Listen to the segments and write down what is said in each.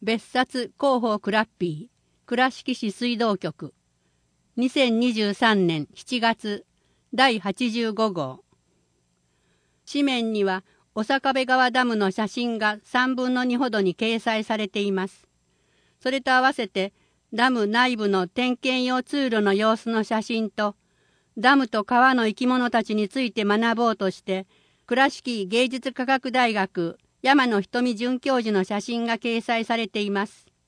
別冊広報クラッピー倉敷市水道局2023年7月第85号。紙面には長壁川ダムの写真が3分の2ほどに掲載されています。それと合わせてダム内部の点検用通路の様子の写真とダムと川の生き物たちについて学ぼうとして倉敷芸術科学大学山野瞳准教授の写真が掲載されています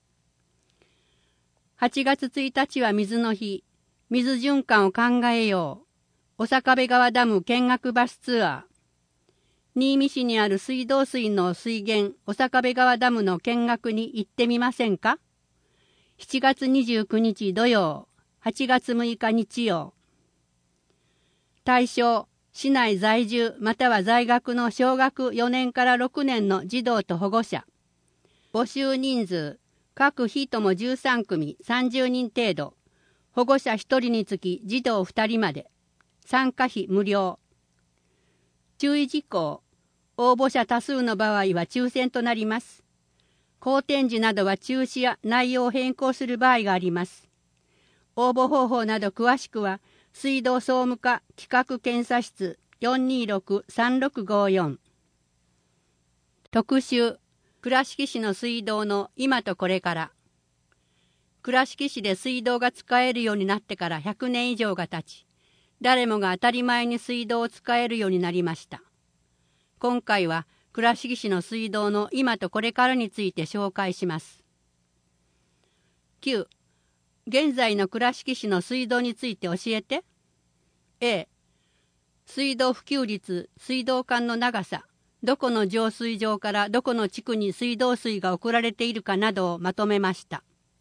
。8月1日は水の日、水循環を考えよう。長壁川ダム見学バスツアー。新見市にある水道水の水源長壁川ダムの見学に行ってみませんか。7月29日土曜、8月6日日曜。対象、市内在住または在学の小学4年から6年の児童と保護者。募集人数、各日とも13組30人程度。保護者1人につき児童2人まで。参加費無料。注意事項、応募者多数の場合は抽選となります。好展示などは中止や内容を変更する場合があります。応募方法など詳しくは、水道総務課企画検査室 426-3654。特集、倉敷市の水道の今とこれから。倉敷市で水道が使えるようになってから100年以上が経ち、誰もが当たり前に水道を使えるようになりました。今回は倉敷市の水道の今とこれからについて紹介します。9. 現在の倉敷市の水道について教えて。A. 水道普及率、水道管の長さ、どこの浄水場からどこの地区に水道水が送られているかなどをまとめました。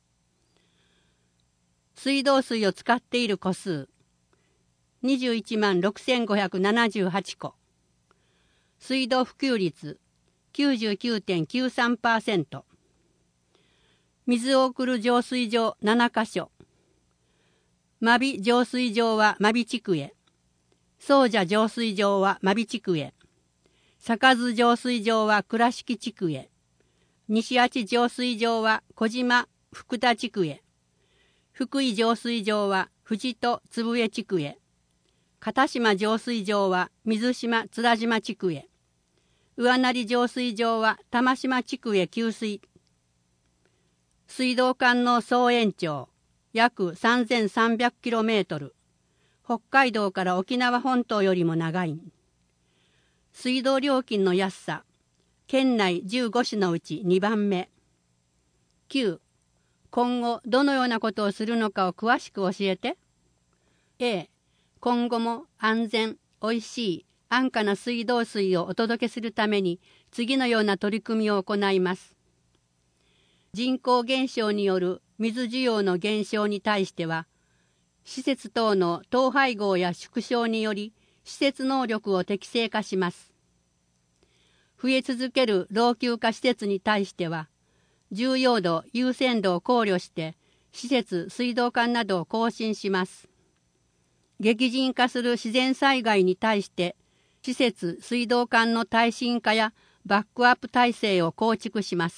水道水を使っている戸数、21万6578戸。水道普及率、99.93%。水を送る浄水場7カ所。真備浄水場は真備地区へ。総社浄水場は真備地区へ。坂津浄水場は倉敷地区へ。西八浄水場は小島福田地区へ。福井浄水場は藤戸粒江地区へ。片島浄水場は水島津田島地区へ。上成浄水場は玉島地区へ給水。水道管の総延長約 3300km。北海道から沖縄本島よりも長い。水道料金の安さ、県内15市のうち2番目。9. 今後どのようなことをするのかを詳しく教えて。A. 今後も安全、おいしい、安価な水道水をお届けするために次のような取り組みを行います。人口減少による水需要の減少に対しては、施設等の統廃合や縮小により施設能力を適正化します。増え続ける老朽化施設に対しては、重要度、優先度を考慮して施設、水道管などを更新します。激甚化する自然災害に対して施設・水道管の耐震化やバックアップ体制を構築します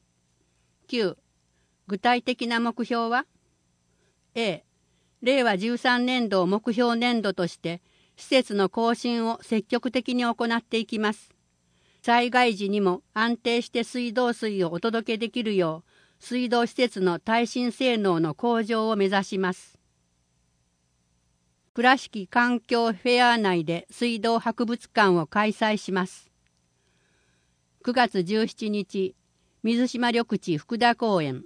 。9. 具体的な目標は A. 令和13年度を目標年度として施設の更新を積極的に行っていきます。災害時にも安定して水道水をお届けできるよう水道施設の耐震性能の向上を目指します。倉敷環境フェア内で水道博物館を開催します。9月17日、水島緑地福田公園。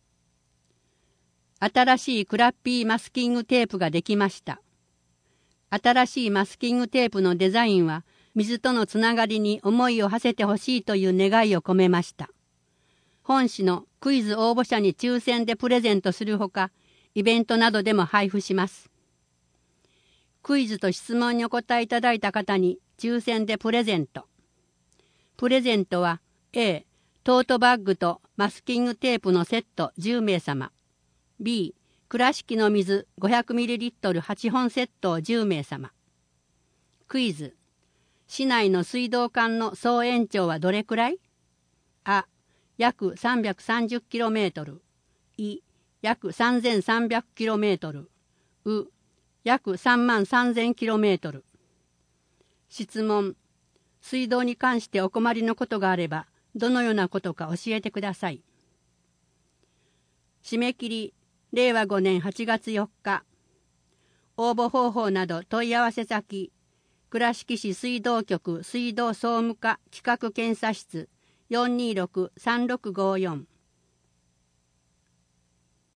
新しいクラッピーマスキングテープができました。新しいマスキングテープのデザインは、水とのつながりに思いを馳せてほしいという願いを込めました。本誌のクイズ応募者に抽選でプレゼントするほか、イベントなどでも配布します。クイズと質問にお答えいただいた方に抽選でプレゼント。プレゼントは A. トートバッグとマスキングテープのセット10名様。B. 倉敷の水 500ml8 本セットを10名様。クイズ。市内の水道管の総延長はどれくらい？あ、 約 330km、い、約 3300km、う、約 33,000km。質問。水道に関してお困りのことがあれば、どのようなことか教えてください。締め切り、令和5年8月4日。応募方法など問い合わせ先、倉敷市水道局水道総務課企画検査室 426-3654